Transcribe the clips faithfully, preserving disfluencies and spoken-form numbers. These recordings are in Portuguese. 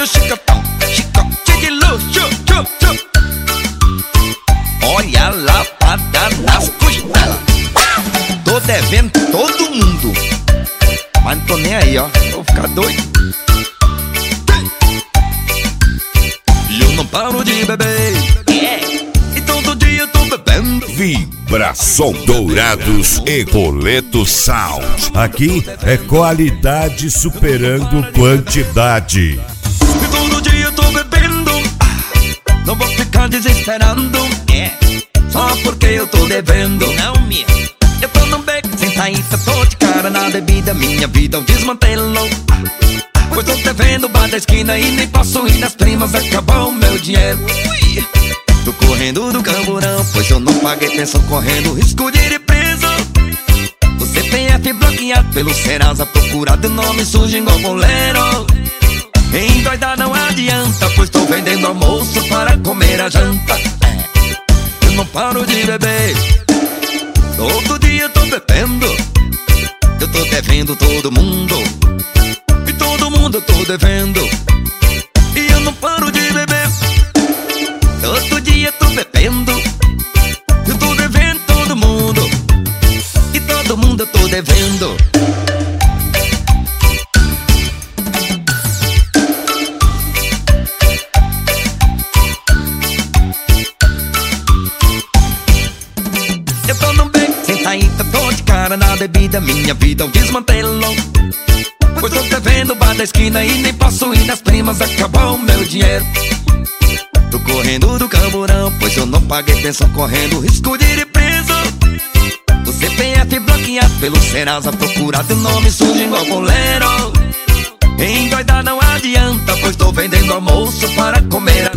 chicotão, chicote de luxo, tchu, tchu. Olha a lapada nas costelas. Tô devendo todo mundo, mas não tô nem aí, ó, vou ficar doido. E eu não paro de beber, yeah. E todo dia eu tô bebendo. Vibração Dourados e Boleto Sound. Aqui é qualidade superando quantidade. E todo dia eu tô bebendo, não vou ficar desesperando, yeah. Só porque eu tô devendo, não me. Eu tô num beco sem saída, tô de cara na bebida, minha vida é um desmantelo. Pois tô devendo bar da esquina e nem posso ir nas primas, acabou o meu dinheiro. Ui. Tô correndo do camburão, pois eu não paguei pensão, correndo risco de ir preso. O C P F bloqueado pelo Serasa, procurado, nome sujo igual goleiro. Endoidar não adianta, pois tô vendendo almoço para comer a janta. É. Eu não paro de beber, todo dia eu tô bebendo. Eu tô devendo todo mundo, e todo mundo eu tô devendo. E eu não paro de beber, todo dia eu tô bebendo. Eu tô devendo todo mundo, e todo mundo eu tô devendo. Eu tô num beco sem saída, tô de cara na bebida, minha vida é um desmantelo. Pois tô devendo bar da esquina e nem posso ir nas primas, acabou o meu dinheiro. Tô correndo do camburão, pois eu não paguei pensão, correndo risco de ir preso. O C P F bloqueado pelo Serasa, procurado, nome sujo igual goleiro. Endoidar não adianta, pois tô vendendo almoço para comer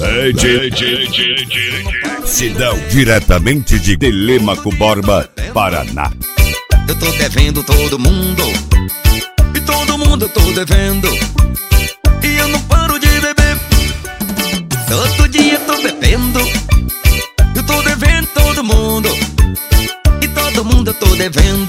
a... Cidão diretamente de Telêmaco Borba, Paraná. Eu tô devendo todo mundo, e todo mundo eu tô devendo. E eu não paro de beber, todo dia eu tô bebendo. Eu tô devendo todo mundo, e todo mundo eu tô devendo.